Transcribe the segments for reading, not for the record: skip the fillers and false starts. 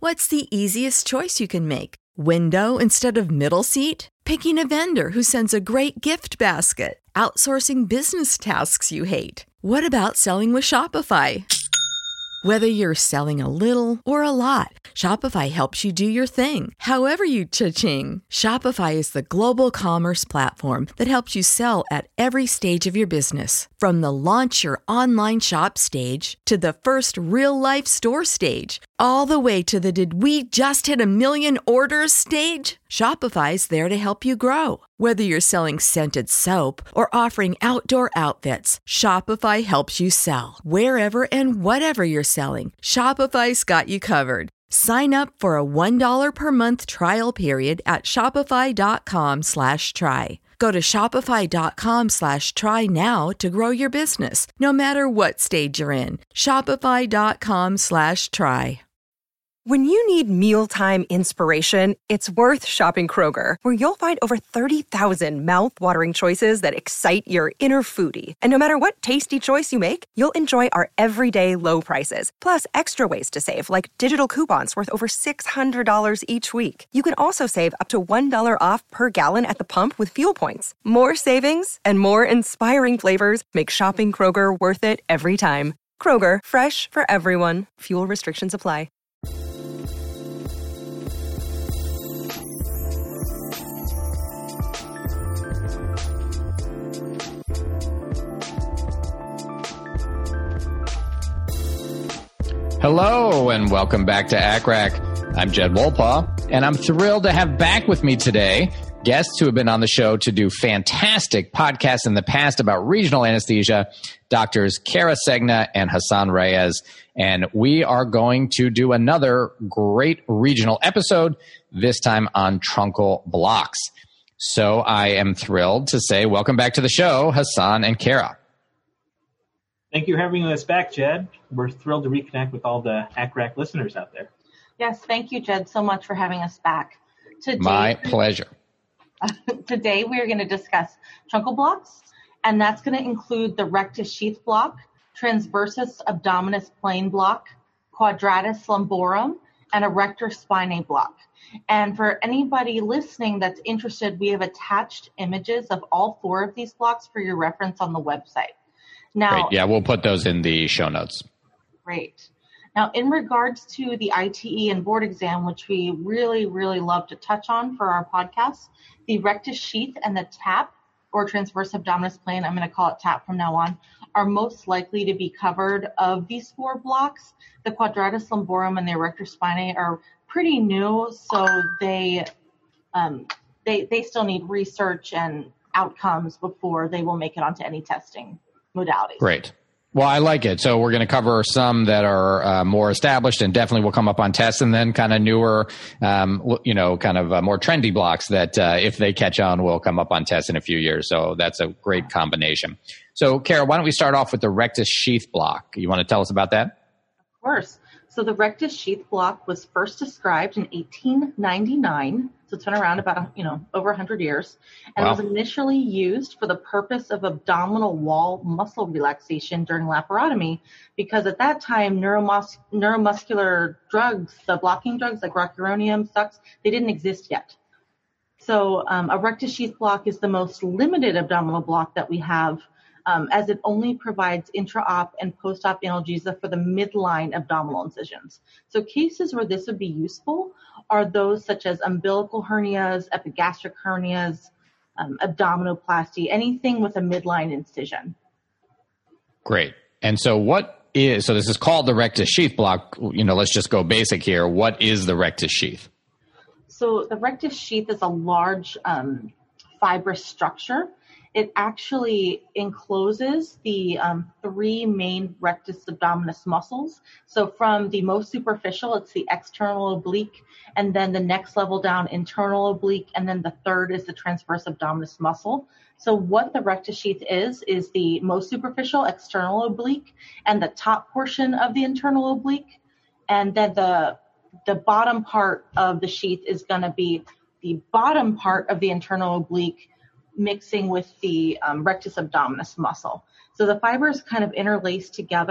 What's the easiest choice you can make? Window instead of middle seat? Picking a vendor who sends a great gift basket? Outsourcing business tasks you hate? What about selling with Shopify? Whether you're selling a little or a lot, Shopify helps you do your thing, however you cha-ching. Shopify is the global commerce platform that helps you sell at every stage of your business. From the launch your online shop stage to the first real-life store stage, all the way to the did we just hit a million orders stage. Shopify's there to help you grow. Whether you're selling scented soap or offering outdoor outfits, Shopify helps you sell. Wherever and whatever you're selling, Shopify's got you covered. Sign up for a $1 per month trial period at shopify.com/try. Go to shopify.com/try now to grow your business, no matter what stage you're in. Shopify.com/try. When you need mealtime inspiration, it's worth shopping Kroger, where you'll find over 30,000 mouth-watering choices that excite your inner foodie. And no matter what tasty choice you make, you'll enjoy our everyday low prices, plus extra ways to save, like digital coupons worth over $600 each week. You can also save up to $1 off per gallon at the pump with fuel points. More savings and more inspiring flavors make shopping Kroger worth it every time. Kroger, fresh for everyone. Fuel restrictions apply. Hello, and welcome back to ACCRAC. I'm Jed Wolpaw, and I'm thrilled to have back with me today guests who have been on the show to do fantastic podcasts in the past about regional anesthesia, Doctors Kara Segna and Hassan Reyes. And we are going to do another great regional episode, this time on truncal blocks. So I am thrilled to say welcome back to the show, Hassan and Kara. Thank you for having us back, Jed. We're thrilled to reconnect with all the ACCRAC listeners out there. Yes, thank you, Jed, so much for having us back. My pleasure. Today, we are going to discuss truncal blocks, and that's going to include the rectus sheath block, transversus abdominis plane block, quadratus lumborum, and erector spinae block. And for anybody listening that's interested, we have attached images of all four of these blocks for your reference on the website. Now, great. Yeah, we'll put those in the show notes. Great. Now, in regards to the ITE and board exam, which we really, really love to touch on for our podcast, the rectus sheath and the TAP, or transverse abdominis plane, I'm going to call it TAP from now on, are most likely to be covered of these four blocks. The quadratus lumborum and the erector spinae are pretty new, so they still need research and outcomes before they will make it onto any testing modalities. Great. Well, I like it. So we're going to cover some that are more established and definitely will come up on tests, and then kind of newer, more trendy blocks that if they catch on will come up on tests in a few years. So that's a great combination. So, Kara, why don't we start off with the rectus sheath block? You want to tell us about that? Of course. So the rectus sheath block was first described in 1899. So it's been around about, over 100 years. And Wow. It was initially used for the purpose of abdominal wall muscle relaxation during laparotomy, because at that time, neuromuscular drugs, the blocking drugs like rocuronium, Sux, they didn't exist yet. So a rectus sheath block is the most limited abdominal block that we have, as it only provides intra-op and post-op analgesia for the midline abdominal incisions. So cases where this would be useful are those such as umbilical hernias, epigastric hernias, abdominoplasty, anything with a midline incision. Great. And so so this is called the rectus sheath block. Let's just go basic here. What is the rectus sheath? So the rectus sheath is a large fibrous structure. It actually encloses the three main rectus abdominis muscles. So from the most superficial, it's the external oblique, and then the next level down, internal oblique, and then the third is the transverse abdominis muscle. So what the rectus sheath is the most superficial external oblique and the top portion of the internal oblique. And then the bottom part of the sheath is going to be the bottom part of the internal oblique mixing with the rectus abdominis muscle. So the fibers kind of interlace together,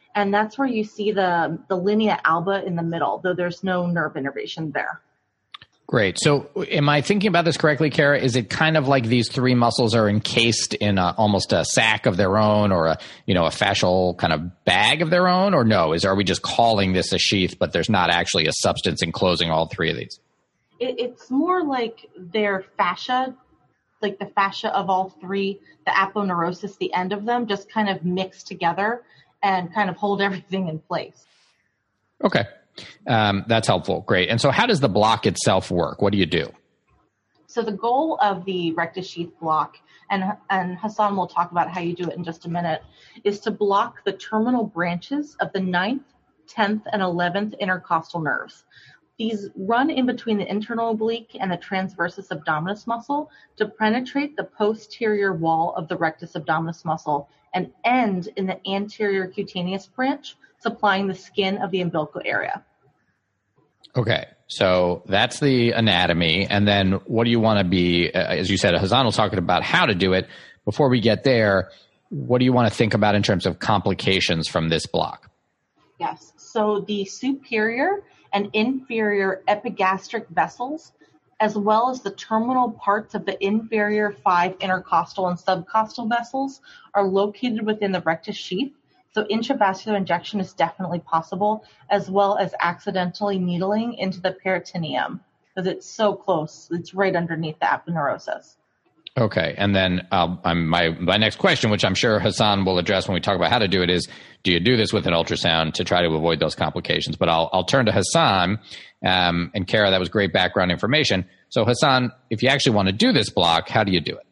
And that's where you see the linea alba in the middle, though there's no nerve innervation there. Great. So am I thinking about this correctly, Kara? Is it kind of like these three muscles are encased in almost a sac of their own, or a fascial kind of bag of their own, or no? Are we just calling this a sheath, but there's not actually a substance enclosing all three of these? It's more like their fascia, like the fascia of all three, the aponeurosis, the end of them, just kind of mix together and kind of hold everything in place. Okay. That's helpful. Great. And so how does the block itself work? What do you do? So the goal of the rectus sheath block, and Hassan will talk about how you do it in just a minute, is to block the terminal branches of the 9th, 10th, and 11th intercostal nerves. These run in between the internal oblique and the transversus abdominis muscle to penetrate the posterior wall of the rectus abdominis muscle and end in the anterior cutaneous branch, supplying the skin of the umbilical area. Okay, so that's the anatomy. And then what do you want to be, as you said, Hassan will talk about how to do it. Before we get there, what do you want to think about in terms of complications from this block? Yes, so the superior and inferior epigastric vessels, as well as the terminal parts of the inferior 5 intercostal and subcostal vessels, are located within the rectus sheath. So intravascular injection is definitely possible, as well as accidentally needling into the peritoneum, because it's so close. It's right underneath the aponeurosis. Okay. And then my next question, which I'm sure Hassan will address when we talk about how to do it, is do you do this with an ultrasound to try to avoid those complications? But I'll turn to Hassan. And Kara, that was great background information. So Hassan, if you actually want to do this block, how do you do it?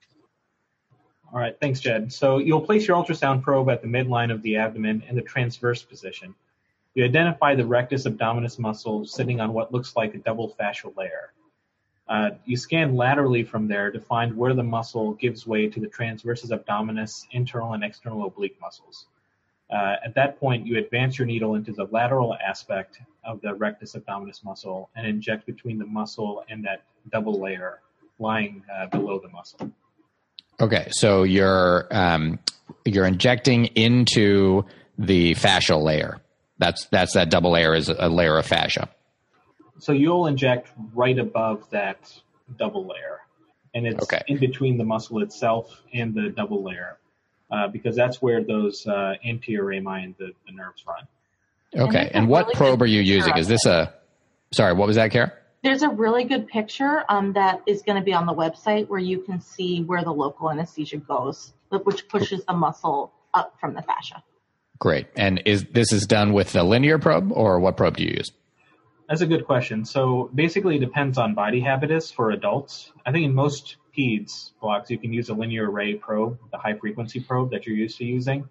All right, thanks, Jed. So you'll place your ultrasound probe at the midline of the abdomen in the transverse position. You identify the rectus abdominis muscle sitting on what looks like a double fascial layer. You scan laterally from there to find where the muscle gives way to the transversus abdominis internal and external oblique muscles. At that point, you advance your needle into the lateral aspect of the rectus abdominis muscle and inject between the muscle and that double layer lying below the muscle. Okay, so you're injecting into the fascial layer. That's that double layer is a layer of fascia. So you'll inject right above that double layer, and it's in between the muscle itself and the double layer, because that's where those anterior rami and the nerves run. Okay, and what probe are you using? Is this sorry, what was that, Kara? There's a really good picture that is going to be on the website where you can see where the local anesthesia goes, which pushes the muscle up from the fascia. Great. And this is done with the linear probe, or what probe do you use? That's a good question. So basically it depends on body habitus for adults. I think in most peds blocks, you can use a linear array probe, the high frequency probe that you're used to using.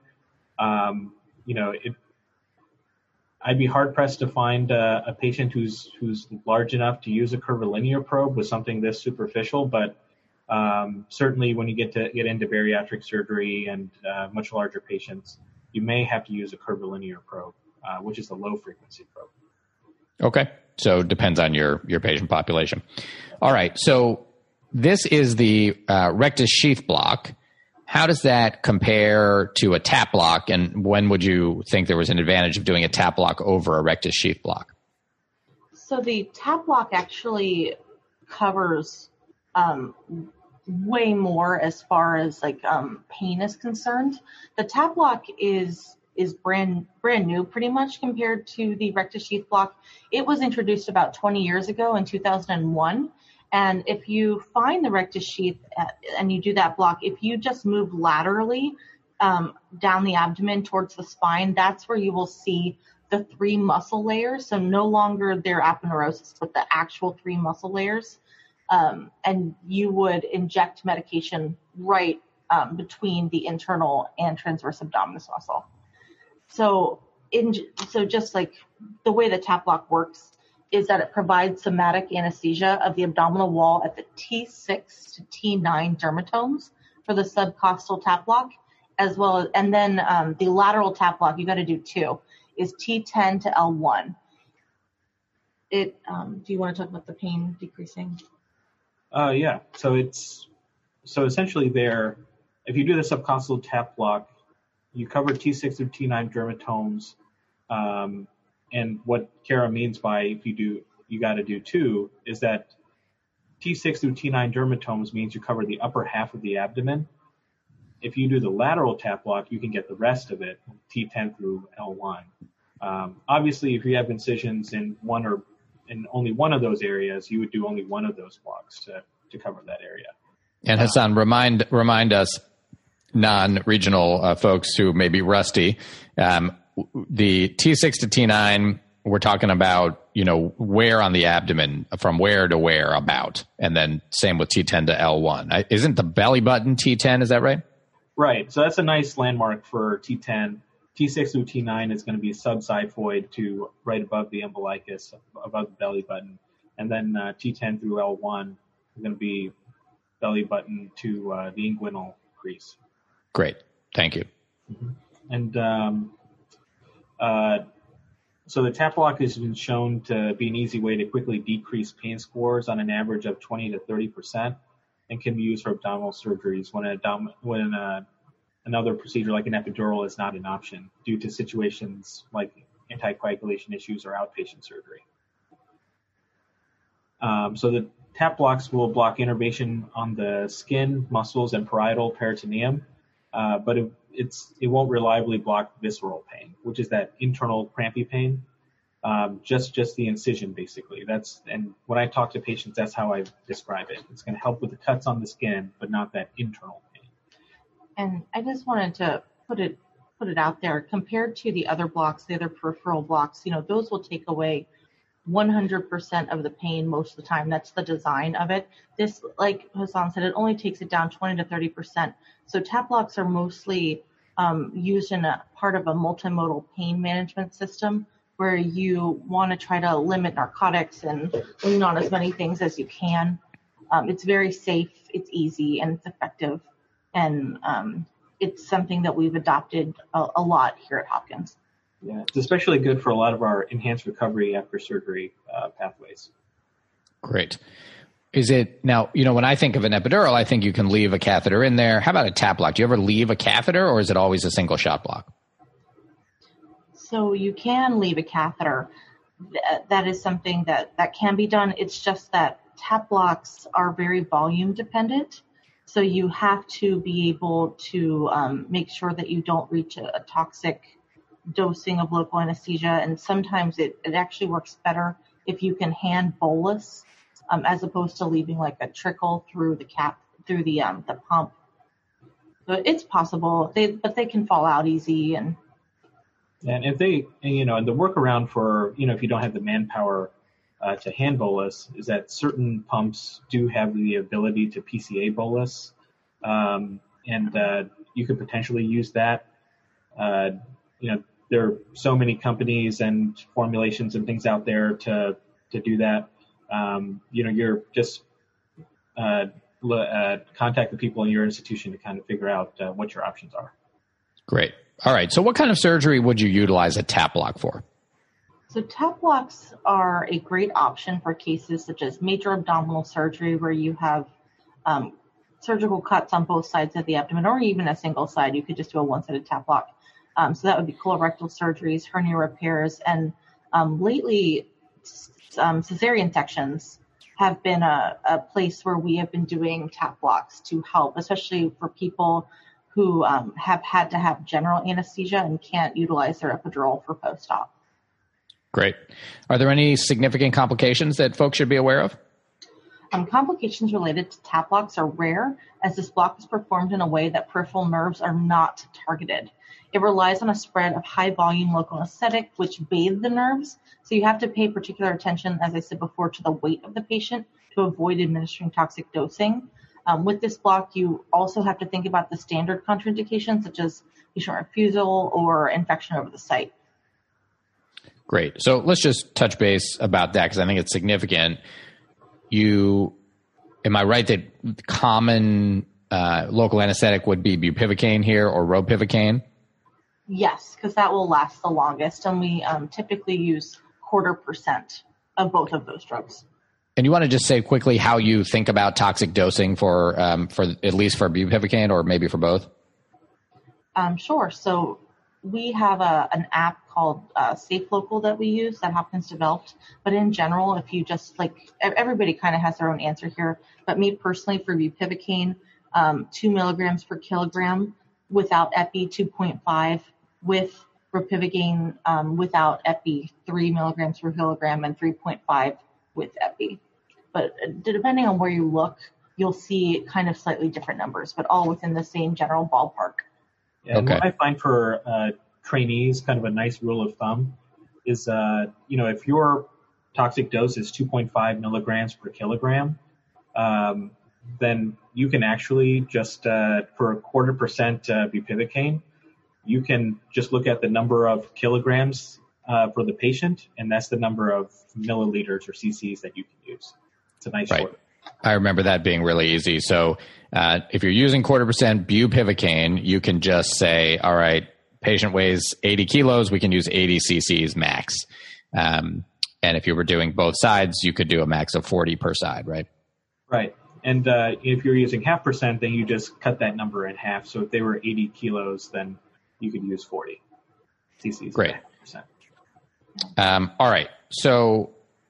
I'd be hard pressed to find a patient who's large enough to use a curvilinear probe with something this superficial, but certainly when you get into bariatric surgery and much larger patients, you may have to use a curvilinear probe, which is the low frequency probe. Okay, so it depends on your patient population. All right, so this is the rectus sheath block. How does that compare to a tap block, and when would you think there was an advantage of doing a tap block over a rectus sheath block? So the tap block actually covers way more as far as pain is concerned. The tap block is brand new pretty much compared to the rectus sheath block. It was introduced about 20 years ago in 2001. And if you find the rectus sheath and you do that block, if you just move laterally down the abdomen towards the spine, that's where you will see the 3 muscle layers. So no longer their aponeurosis, but the actual 3 muscle layers. And you would inject medication right between the internal and transverse abdominis muscle. So just like the way the tap block works is that it provides somatic anesthesia of the abdominal wall at the T6 to T9 dermatomes for the subcostal tap block, as well as, and then the lateral tap block, you got to do 2, is T10 to L1. Do you want to talk about the pain decreasing? Yeah. So essentially if you do the subcostal tap block, you covered T6 through T9 dermatomes. And what Kara means by if you do, you got to do two, is that T6 through T9 dermatomes means you cover the upper half of the abdomen. If you do the lateral tap block, you can get the rest of it, T10 through L1. Obviously, if you have incisions in one or in only one of those areas, you would do only one of those blocks to cover that area. And Hassan, remind us non-regional folks who may be rusty. The T6 to T9, we're talking about, where on the abdomen, from where to where about, and then same with T10 to L1. Isn't the belly button T10? Is that right? Right. So that's a nice landmark for T10. T6 through T9 is going to be subxiphoid to right above the umbilicus, above the belly button. And then T10 through L1 is going to be belly button to the inguinal crease. Great. Thank you. Mm-hmm. And so the tap block has been shown to be an easy way to quickly decrease pain scores on an average of 20 to 30%, and can be used for abdominal surgeries when another procedure like an epidural is not an option due to situations like anticoagulation issues or outpatient surgery. So the tap blocks will block innervation on the skin, muscles, and parietal peritoneum, but it won't reliably block visceral pain, which is that internal crampy pain, just the incision basically. And when I talk to patients, that's how I describe it. It's going to help with the cuts on the skin, but not that internal pain. And I just wanted to put it out there, compared to the other blocks, the other peripheral blocks, those will take away 100% of the pain most of the time. That's the design of it. This, like Hassan said, it only takes it down 20 to 30%. So tap blocks are mostly used in a part of a multimodal pain management system where you want to try to limit narcotics and lean on as many things as you can. It's very safe, it's easy, and it's effective. And it's something that we've adopted a lot here at Hopkins. Yeah, it's especially good for a lot of our enhanced recovery after surgery pathways. Great. Is it now, when I think of an epidural, I think you can leave a catheter in there. How about a tap block? Do you ever leave a catheter, or is it always a single shot block? So you can leave a catheter. That is something that can be done. It's just that tap blocks are very volume dependent. So you have to be able to make sure that you don't reach a toxic dosing of local anesthesia. And sometimes it actually works better if you can hand bolus as opposed to leaving like a trickle through the pump. So it's possible, but they can fall out easy. And if they, and the workaround for, if you don't have the manpower to hand bolus, is that certain pumps do have the ability to PCA bolus, and you could potentially use that. There are so many companies and formulations and things out there to do that. You're just contact the people in your institution to kind of figure out what your options are. Great. All right. So what kind of surgery would you utilize a tap block for? So tap blocks are a great option for cases such as major abdominal surgery where you have surgical cuts on both sides of the abdomen, or even a single side. You could just do a one-sided tap block. So that would be colorectal surgeries, hernia repairs, and lately cesarean sections have been a place where we have been doing tap blocks to help, especially for people who have had to have general anesthesia and can't utilize their epidural for post-op. Great. Are there any significant complications that folks should be aware of? Complications related to tap blocks are rare, as this block is performed in a way that peripheral nerves are not targeted. It relies on a spread of high-volume local anesthetic, which bathe the nerves. So you have to pay particular attention, as I said before, to the weight of the patient to avoid administering toxic dosing. With this block, you also have to think about the standard contraindications, such as patient refusal or infection over the site. Great. So let's just touch base about that, because I think it's significant. Am I right that common local anesthetic would be bupivacaine here, or ropivacaine? Yes, because that will last the longest, and we typically use 0.25% of both of those drugs. And you want to just say quickly how you think about toxic dosing for at least for bupivacaine, or maybe for both? Sure. So we have an app called Safe Local that we use that Hopkins developed. But in general, if you just everybody kind of has their own answer here. But me personally, for bupivacaine, 2 milligrams per kilogram without epi, 2.5 with ropivacaine without epi, 3 milligrams per kilogram and 3.5 with epi. But depending on where you look, you'll see kind of slightly different numbers, but all within the same general ballpark. Yeah, okay. What I find for trainees, kind of a nice rule of thumb, is if your toxic dose is 2.5 milligrams per kilogram, then you can actually just for a 0.25% bupivacaine, you can just look at the number of kilograms for the patient, and that's the number of milliliters or cc's that you can use. It's a nice short. I remember that being really easy. So if you're using 0.25% bupivacaine, you can just say, all right, patient weighs 80 kilos, we can use 80 cc's max. And if you were doing both sides, you could do a max of 40 per side, right? Right. And if you're using 0.5%, then you just cut that number in half. So if they were 80 kilos, then you could use 40 cc's. Great. All right. So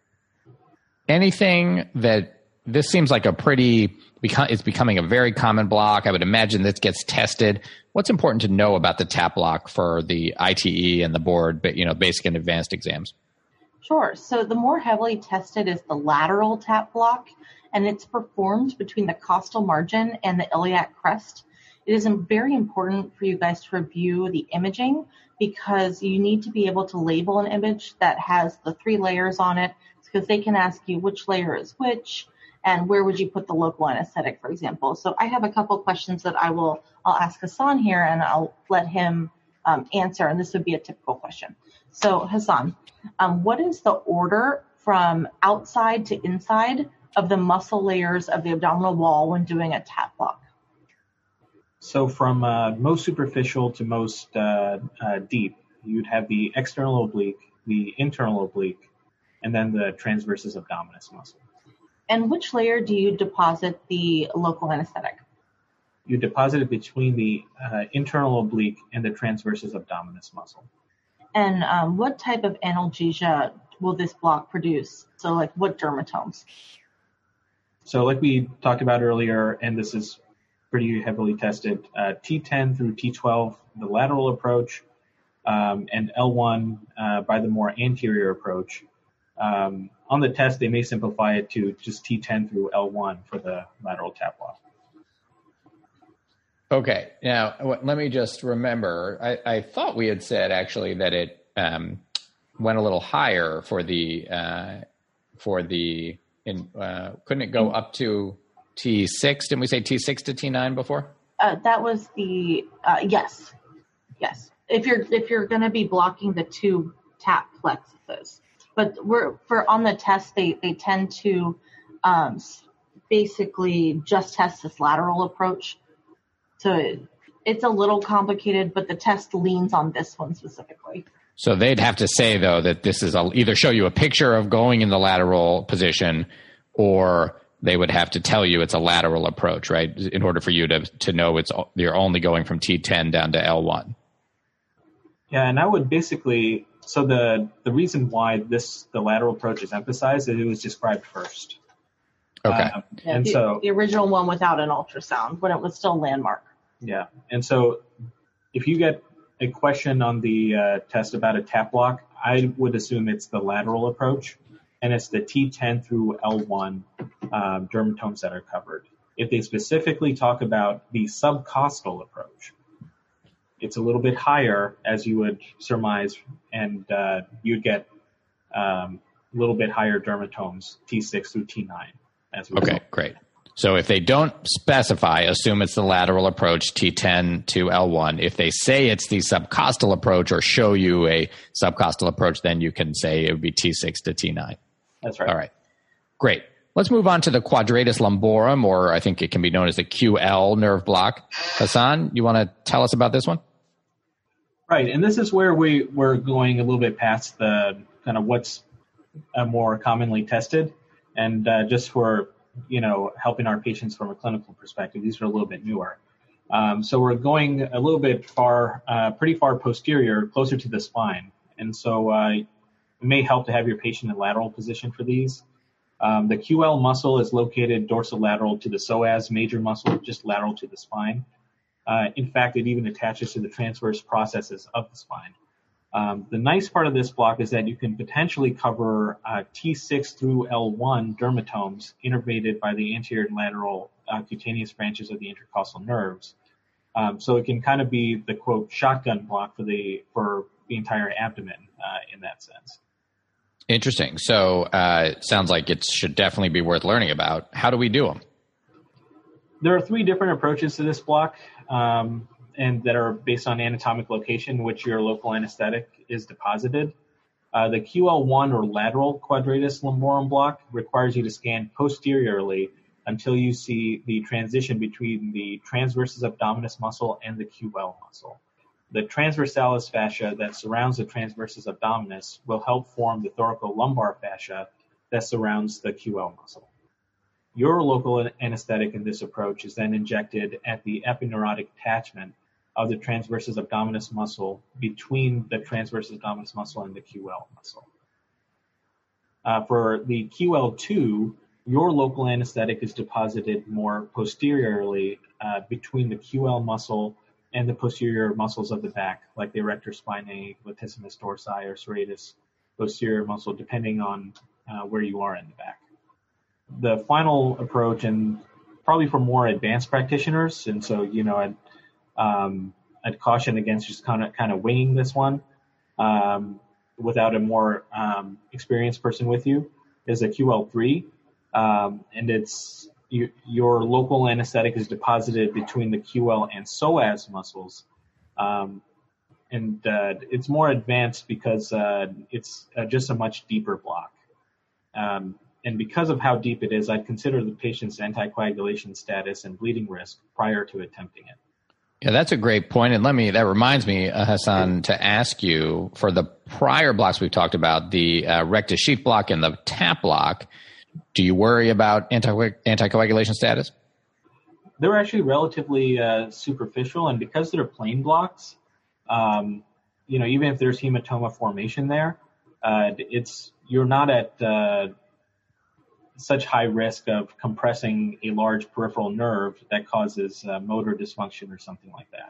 anything that this seems like it's becoming a very common block. I would imagine this gets tested. What's important to know about the TAP block for the ITE and the board, but basic and advanced exams? Sure. So the more heavily tested is the lateral TAP block, and it's performed between the costal margin and the iliac crest. It is very important for you guys to review the imaging because you need to be able to label an image that has the 3 layers on it, because they can ask you which layer is which and where would you put the local anesthetic, for example. So I have a couple questions that I'll ask Hassan here, and I'll let him answer, and this would be a typical question. So Hassan, what is the order from outside to inside of the muscle layers of the abdominal wall when doing a TAP block? So from most superficial to most deep, you'd have the external oblique, the internal oblique, and then the transversus abdominis muscle. And which layer do you deposit the local anesthetic? You deposit it between the internal oblique and the transversus abdominis muscle. And what type of analgesia will this block produce? So like what dermatomes? So like we talked about earlier, and this is pretty heavily tested, T10 through T12, the lateral approach, and L1 by the more anterior approach. On the test, they may simplify it to just T10 through L1 for the lateral TAP block. Okay. Now, let me just remember, I thought we had said actually that it went a little higher couldn't it go up to T6? Didn't we say T6 to T9 before? That was yes. If you're going to be blocking the 2 TAP plexuses. But on the test, they tend to basically just test this lateral approach. So it's a little complicated, but the test leans on this one specifically. So they'd have to say, though, that this is either show you a picture of going in the lateral position, or they would have to tell you it's a lateral approach, right? In order for you to know you're only going from T10 down to L1. Yeah, and I would basically... So the reason why the lateral approach is emphasized is it was described first. Okay. And so the original one without an ultrasound, when it was still landmark. Yeah. And so if you get a question on the test about a TAP block, I would assume it's the lateral approach, and it's the T10 through L1 dermatomes that are covered. If they specifically talk about the subcostal approach, it's a little bit higher, as you would surmise, and you'd get a little bit higher dermatomes, T6 through T9. Okay, great. So if they don't specify, assume it's the lateral approach, T10 to L1. If they say it's the subcostal approach or show you a subcostal approach, then you can say it would be T6 to T9. That's right. All right, great. Let's move on to the quadratus lumborum, or I think it can be known as the QL nerve block. Hassan, you want to tell us about this one? Right, and this is where we're going a little bit past the kind of what's more commonly tested, and just for helping our patients from a clinical perspective, these are a little bit newer. So we're going a little bit pretty far posterior, closer to the spine. And so it may help to have your patient in lateral position for these. The QL muscle is located dorsolateral to the psoas major muscle, just lateral to the spine. In fact, it even attaches to the transverse processes of the spine. The nice part of this block is that you can potentially cover T6 through L1 dermatomes innervated by the anterior and lateral cutaneous branches of the intercostal nerves. So it can kind of be the, quote, shotgun block for the entire abdomen in that sense. Interesting. So sounds like it should definitely be worth learning about. How do we do them? There are 3 different approaches to this block, and that are based on anatomic location, which your local anesthetic is deposited. The QL1 or lateral quadratus lumborum block requires you to scan posteriorly until you see the transition between the transversus abdominis muscle and the QL muscle. The transversalis fascia that surrounds the transversus abdominis will help form the thoracolumbar fascia that surrounds the QL muscle. Your local anesthetic in this approach is then injected at the epineurotic attachment of the transversus abdominis muscle between the transversus abdominis muscle and the QL muscle. For the QL2, your local anesthetic is deposited more posteriorly between the QL muscle and the posterior muscles of the back, like the erector spinae, latissimus dorsi, or serratus posterior muscle, depending on where you are in the back. The final approach, and probably for more advanced practitioners, and so, I'd caution against just kind of winging this one without a more experienced person with you, is a QL3, and it's your local anesthetic is deposited between the QL and psoas muscles, and it's more advanced because it's just a much deeper block. And because of how deep it is, I'd consider the patient's anticoagulation status and bleeding risk prior to attempting it. Yeah, that's a great point. And that reminds me, Hassan, to ask you, for the prior blocks we've talked about, the rectus sheath block and the TAP block, do you worry about anticoagulation status? They're actually relatively superficial, and because they're plain blocks, even if there's hematoma formation there, you're not at such high risk of compressing a large peripheral nerve that causes motor dysfunction or something like that.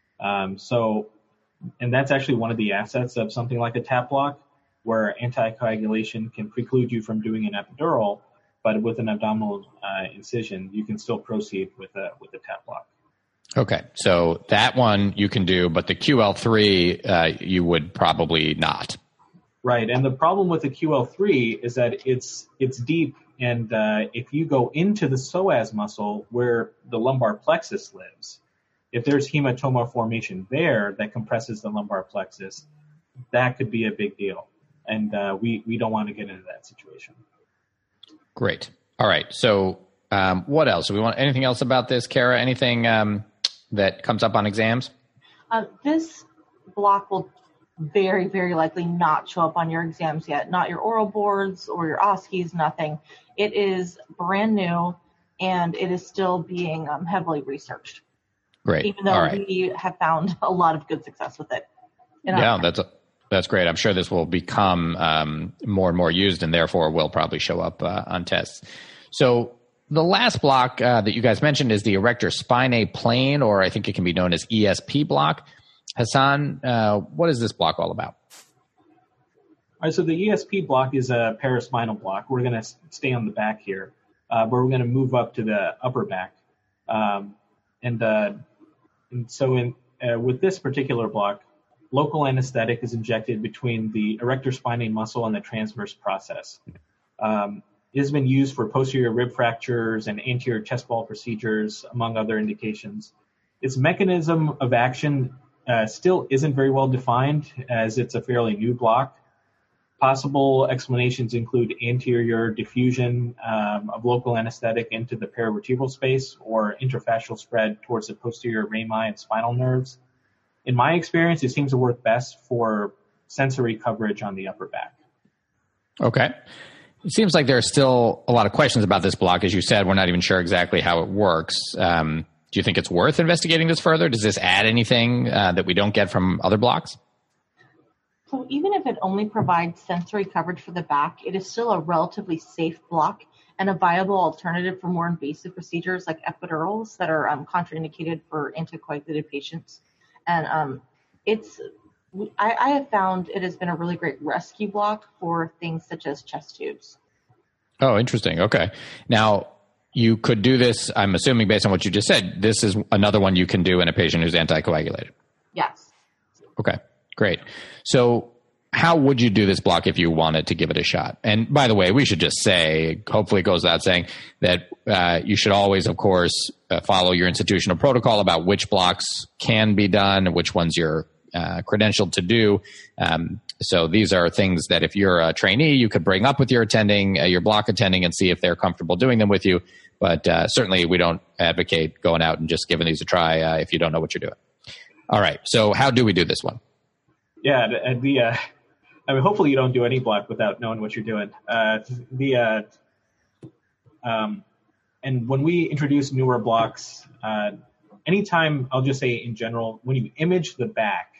And that's actually one of the assets of something like a TAP block, where anticoagulation can preclude you from doing an epidural, but with an abdominal incision, you can still proceed with a TAP block. Okay, so that one you can do, but the QL3 you would probably not. Right, and the problem with the QL3 is that it's deep, and if you go into the psoas muscle where the lumbar plexus lives, if there's hematoma formation there that compresses the lumbar plexus, that could be a big deal, and we don't want to get into that situation. Great. All right, so what else? Do we want anything else about this, Kara? Anything that comes up on exams? This block will very, very likely not show up on your exams yet, not your oral boards or your OSCEs, nothing. It is brand new, and it is still being heavily researched. Great. Even though we have found a lot of good success with it. Yeah, that's great. I'm sure this will become more and more used, and therefore will probably show up on tests. So the last block that you guys mentioned is the erector spinae plane, or I think it can be known as ESP block. Hassan, what is this block all about? All right, so the ESP block is a paraspinal block. We're going to stay on the back here, but we're going to move up to the upper back. And so with this particular block, local anesthetic is injected between the erector spinae muscle and the transverse process. It has been used for posterior rib fractures and anterior chest wall procedures, among other indications. Its mechanism of action still isn't very well defined, as it's a fairly new block. Possible explanations include anterior diffusion of local anesthetic into the paravertebral space, or intrafascial spread towards the posterior rami and spinal nerves. In my experience, it seems to work best for sensory coverage on the upper back. Okay. It seems like there are still a lot of questions about this block. As you said, we're not even sure exactly how it works. Do you think it's worth investigating this further? Does this add anything that we don't get from other blocks? So even if it only provides sensory coverage for the back, it is still a relatively safe block and a viable alternative for more invasive procedures like epidurals that are contraindicated for anticoagulated patients. And I have found it has been a really great rescue block for things such as chest tubes. Oh, interesting. Okay. Now, you could do this, I'm assuming based on what you just said, this is another one you can do in a patient who's anticoagulated. Yes. Okay, great. So how would you do this block if you wanted to give it a shot? And by the way, we should just say, hopefully it goes without saying, that you should always, of course, follow your institutional protocol about which blocks can be done, which ones you're credentialed to do. So these are things that if you're a trainee, you could bring up with your attending, your block attending, and see if they're comfortable doing them with you. But certainly we don't advocate going out and just giving these a try if you don't know what you're doing. All right. So how do we do this one? Yeah, I mean, hopefully you don't do any block without knowing what you're doing. And when we introduce newer blocks, anytime, I'll just say in general, when you image the back,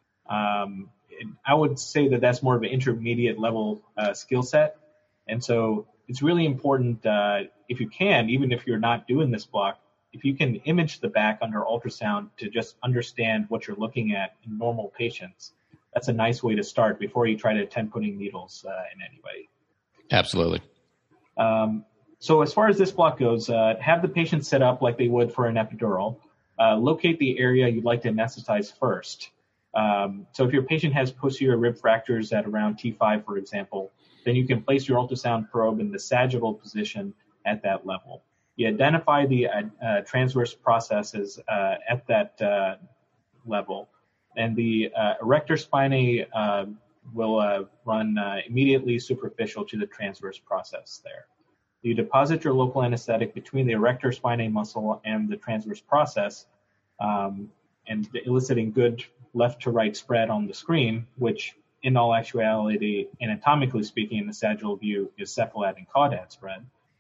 I would say that that's more of an intermediate level skill set. And so it's really important, if you can, even if you're not doing this block, if you can image the back under ultrasound to just understand what you're looking at in normal patients, that's a nice way to start before you try to attempt putting needles in anybody. Absolutely. So as far as this block goes, have the patient set up like they would for an epidural. Locate the area you'd like to anesthetize first. So if your patient has posterior rib fractures at around T5, for example, then you can place your ultrasound probe in the sagittal position at that level. You identify the transverse processes at that level, and the erector spinae will run immediately superficial to the transverse process there. You deposit your local anesthetic between the erector spinae muscle and the transverse process, and eliciting good left to right spread on the screen, which in all actuality, anatomically speaking, in the sagittal view is cephalad and caudad spread.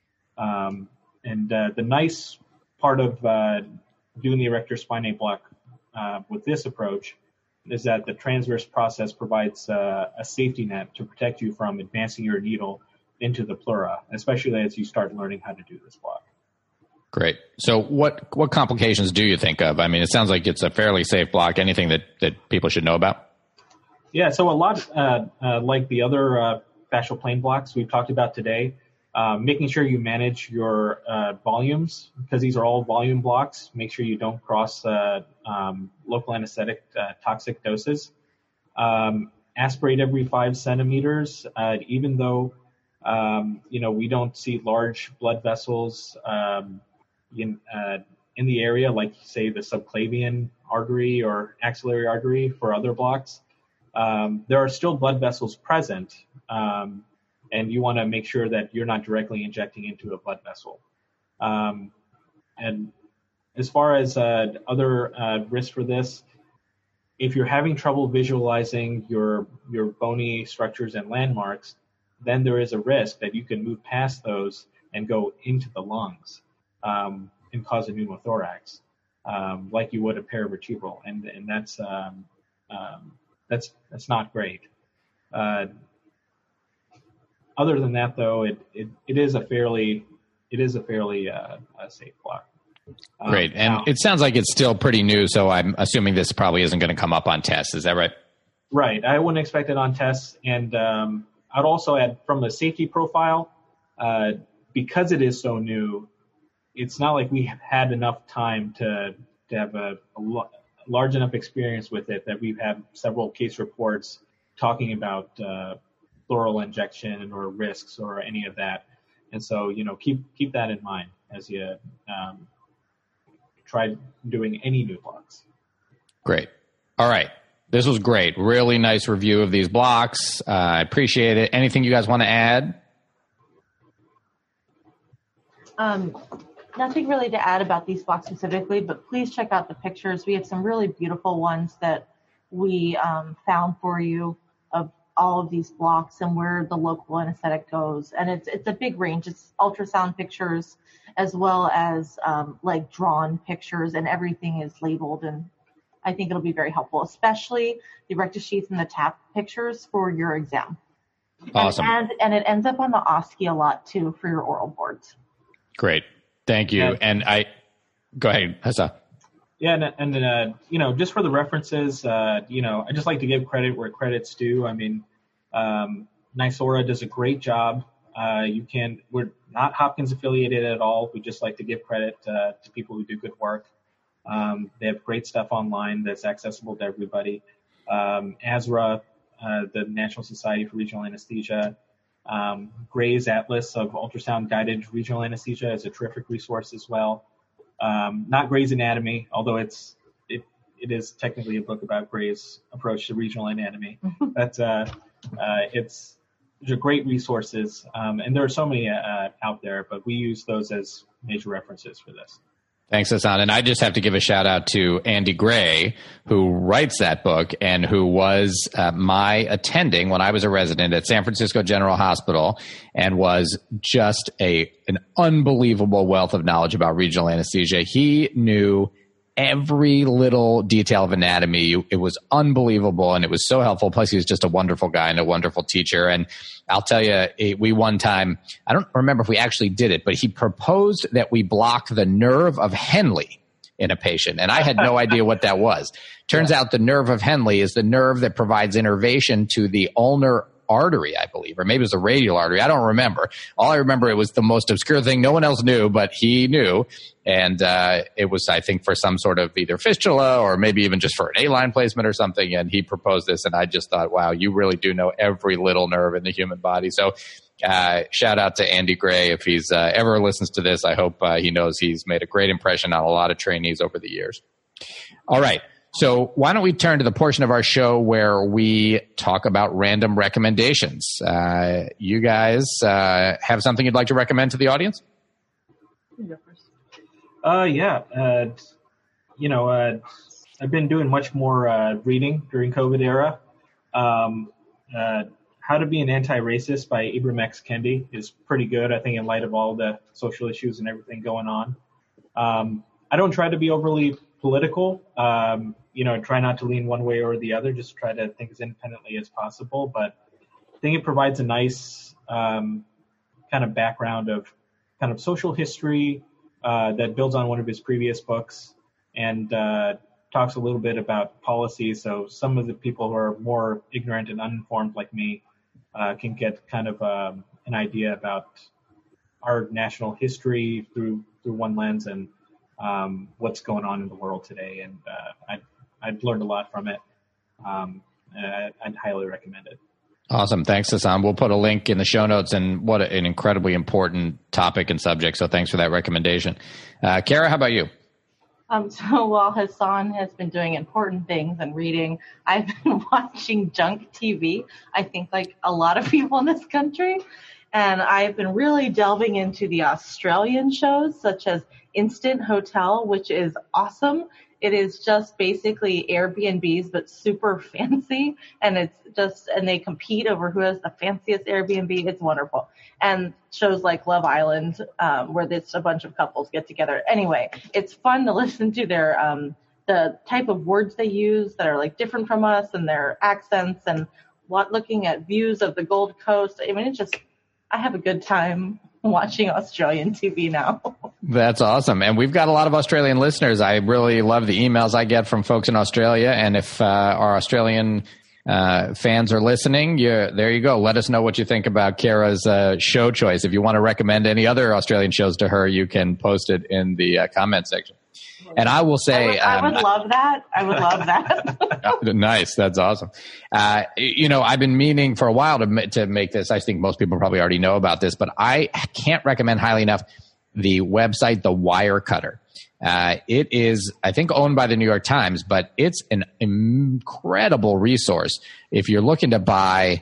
The nice part of doing the erector spinae block with this approach is that the transverse process provides a safety net to protect you from advancing your needle into the pleura, especially as you start learning how to do this block. Great. So what complications do you think of? I mean, it sounds like it's a fairly safe block. Anything that people should know about? Yeah, so a lot like the other fascial plane blocks we've talked about today, making sure you manage your volumes, because these are all volume blocks. Make sure you don't cross local anesthetic toxic doses. Aspirate every 5 centimeters, even though we don't see large blood vessels in the area, like say the subclavian artery or axillary artery for other blocks. There are still blood vessels present, and you want to make sure that you're not directly injecting into a blood vessel. And as far as other risks for this, if you're having trouble visualizing your bony structures and landmarks, then there is a risk that you can move past those and go into the lungs and cause a pneumothorax, like you would a paravertebral, and that's not great. Other than that, though, it is a fairly safe block. Great, and it sounds like it's still pretty new, so I'm assuming this probably isn't going to come up on tests. Is that right? Right. I wouldn't expect it on tests, and I'd also add from the safety profile, because it is so new, it's not like we have had enough time to have a large enough experience with it that we've had several case reports talking about pleural injection or risks or any of that. And so, keep that in mind as you try doing any new blocks. Great. All right. This was great. Really nice review of these blocks. I appreciate it. Anything you guys want to add? Nothing really to add about these blocks specifically, but please check out the pictures. We have some really beautiful ones that we found for you of all of these blocks and where the local anesthetic goes. And it's a big range. It's ultrasound pictures as well as like drawn pictures, and everything is labeled. And I think it'll be very helpful, especially the rectus sheath and the tap pictures for your exam. Awesome. And it ends up on the OSCE a lot too for your oral boards. Great. Thank you. Yeah. And go ahead, Hassa. Yeah, and you know, just for the references, you know, I just like to give credit where credit's due. I mean, NYSORA does a great job. We're not Hopkins affiliated at all. We just like to give credit to people who do good work. They have great stuff online that's accessible to everybody. ASRA, the National Society for Regional Anesthesia, Gray's Atlas of Ultrasound Guided Regional Anesthesia is a terrific resource as well. Not Gray's Anatomy, although it is technically a book about Gray's approach to regional anatomy. But these are great resources, and there are so many out there, but we use those as major references for this. Thanks, Hassan. And I just have to give a shout out to Andy Gray, who writes that book and who was my attending when I was a resident at San Francisco General Hospital, and was just an unbelievable wealth of knowledge about regional anesthesia. He knew every little detail of anatomy. It was unbelievable, and it was so helpful. Plus, he was just a wonderful guy and a wonderful teacher. And I'll tell you, we one time, I don't remember if we actually did it, but he proposed that we block the nerve of Henle in a patient. And I had no idea what that was. Turns out the nerve of Henle is the nerve that provides innervation to the ulnar artery, I believe, or maybe it was a radial artery. I don't remember. All I remember, it was the most obscure thing. No one else knew, but he knew. And it was, I think, for some sort of either fistula or maybe even just for an A-line placement or something. And he proposed this, and I just thought, wow, you really do know every little nerve in the human body. So shout out to Andy Gray. If he's ever listens to this, I hope he knows he's made a great impression on a lot of trainees over the years. All right. So why don't we turn to the portion of our show where we talk about random recommendations. You guys have something you'd like to recommend to the audience? Yeah. You know, I've been doing much more reading during COVID era. How to Be an Anti-Racist by Ibram X. Kendi is pretty good, I think, in light of all the social issues and everything going on. I don't try to be overly political. You know, try not to lean one way or the other, just try to think as independently as possible. But I think it provides a nice kind of background of kind of social history that builds on one of his previous books, and talks a little bit about policy. So some of the people who are more ignorant and uninformed like me can get kind of an idea about our national history through one lens, and what's going on in the world today. And I've learned a lot from it. I'd highly recommend it. Awesome. Thanks, Hassan. We'll put a link in the show notes, and what an incredibly important topic and subject. So thanks for that recommendation. Kara, how about you? So while Hassan has been doing important things and reading, I've been watching junk TV, I think like a lot of people in this country. And I've been really delving into the Australian shows, such as Instant Hotel, which is awesome. It is just basically Airbnbs, but super fancy. And they compete over who has the fanciest Airbnb. It's wonderful. And shows like Love Island, where it's a bunch of couples get together. Anyway, it's fun to listen to their, the type of words they use that are like different from us, and their accents, and looking at views of the Gold Coast. I mean, I have a good time watching Australian TV now. That's awesome. And we've got a lot of Australian listeners. I really love the emails I get from folks in Australia. And if our Australian fans are listening, there you go. Let us know what you think about Kara's show choice. If you want to recommend any other Australian shows to her, you can post it in the comment section. And I will say, I would love that. I would love that. Nice. That's awesome. You know, I've been meaning for a while to make this. I think most people probably already know about this, but I can't recommend highly enough the website, The Wirecutter. It is, I think, owned by the New York Times, but it's an incredible resource if you're looking to buy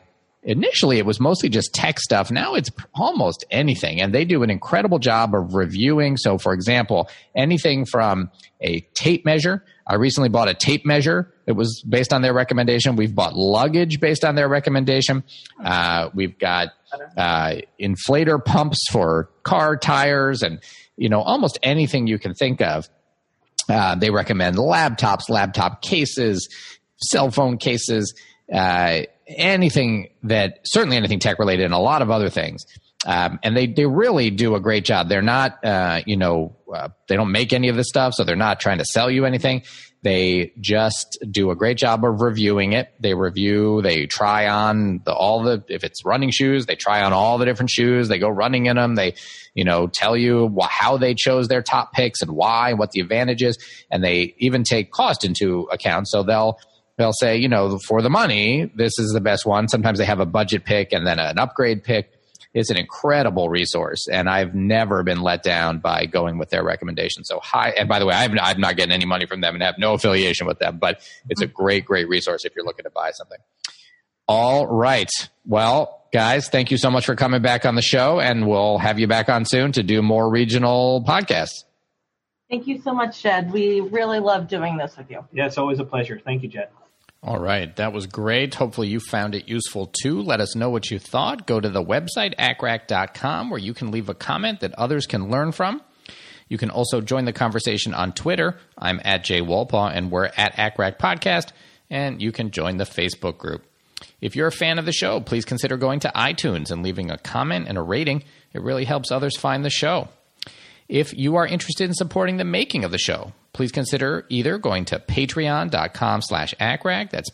initially it was mostly just tech stuff. Now it's almost anything. And they do an incredible job of reviewing. So for example, anything from a tape measure. I recently bought a tape measure. It was based on their recommendation. We've bought luggage based on their recommendation. We've got inflator pumps for car tires and, almost anything you can think of. They recommend laptops, laptop cases, cell phone cases, anything tech related and a lot of other things. And they really do a great job. They're not, they don't make any of this stuff, so they're not trying to sell you anything. They just do a great job of reviewing it. They try on if it's running shoes, they try on all the different shoes. They go running in them. They, tell you how they chose their top picks and why, what the advantage is. And they even take cost into account. So they'll say, for the money, this is the best one. Sometimes they have a budget pick and then an upgrade pick. It's an incredible resource, and I've never been let down by going with their recommendations. So high, and by the way, I'm not getting any money from them and have no affiliation with them, but it's a great, great resource if you're looking to buy something. All right. Well, guys, thank you so much for coming back on the show, and we'll have you back on soon to do more regional podcasts. Thank you so much, Jed. We really love doing this with you. Yeah, it's always a pleasure. Thank you, Jed. All right. That was great. Hopefully you found it useful too. Let us know what you thought. Go to the website, acrac.com, where you can leave a comment that others can learn from. You can also join the conversation on Twitter. I'm at Jay Wolpaw, and we're at ACRAC Podcast, and you can join the Facebook group. If you're a fan of the show, please consider going to iTunes and leaving a comment and a rating. It really helps others find the show. If you are interested in supporting the making of the show, please consider either going to patreon.com/ACRAC, that's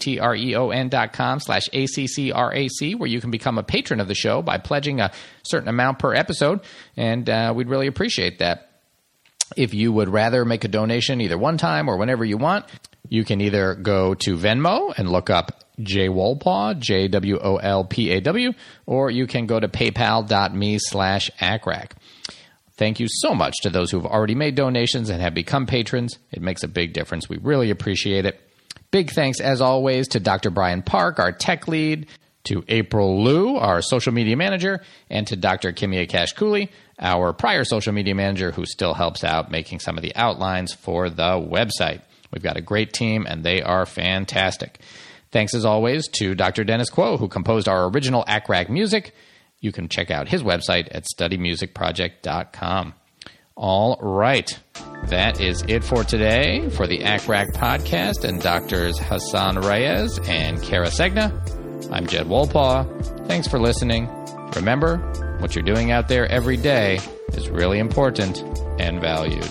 patreon.com/ACCRAC, where you can become a patron of the show by pledging a certain amount per episode, and we'd really appreciate that. If you would rather make a donation either one time or whenever you want, you can either go to Venmo and look up Jay Wolpaw, JWOLPAW, or you can go to paypal.me/ACRAC. Thank you so much to those who've already made donations and have become patrons. It makes a big difference. We really appreciate it. Big thanks, as always, to Dr. Brian Park, our tech lead, to April Liu, our social media manager, and to Dr. Kimia Cash-Cooley, our prior social media manager, who still helps out making some of the outlines for the website. We've got a great team, and they are fantastic. Thanks, as always, to Dr. Dennis Quo, who composed our original ACRAC music. You can check out his website at studymusicproject.com. All right. That is it for today for the ACRAC podcast and Drs. Hassan Reyes and Kara Segna. I'm Jed Wolpaw. Thanks for listening. Remember, what you're doing out there every day is really important and valued.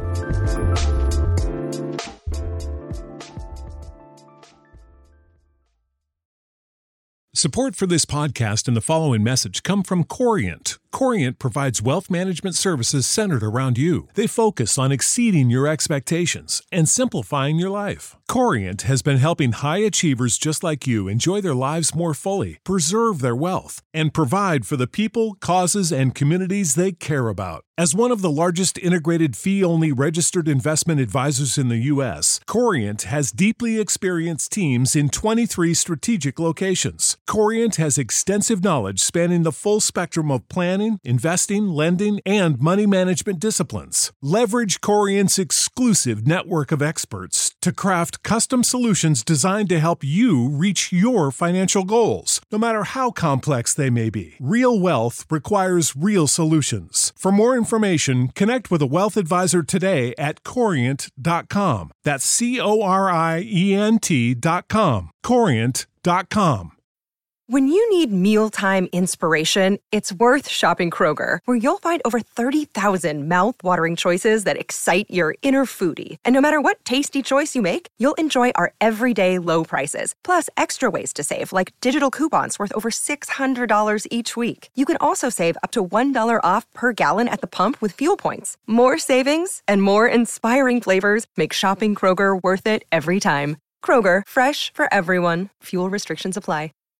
Support for this podcast and the following message come from Corient. Corient provides wealth management services centered around you. They focus on exceeding your expectations and simplifying your life. Corient has been helping high achievers just like you enjoy their lives more fully, preserve their wealth, and provide for the people, causes, and communities they care about. As one of the largest integrated fee-only registered investment advisors in the U.S., Corient has deeply experienced teams in 23 strategic locations. Corient has extensive knowledge spanning the full spectrum of planning, investing, lending, and money management disciplines. Leverage Corient's exclusive network of experts to craft custom solutions designed to help you reach your financial goals, no matter how complex they may be. Real wealth requires real solutions. For more information, connect with a wealth advisor today at Corient.com. That's Corient.com. Corient.com. When you need mealtime inspiration, it's worth shopping Kroger, where you'll find over 30,000 mouth-watering choices that excite your inner foodie. And no matter what tasty choice you make, you'll enjoy our everyday low prices, plus extra ways to save, like digital coupons worth over $600 each week. You can also save up to $1 off per gallon at the pump with fuel points. More savings and more inspiring flavors make shopping Kroger worth it every time. Kroger, fresh for everyone. Fuel restrictions apply.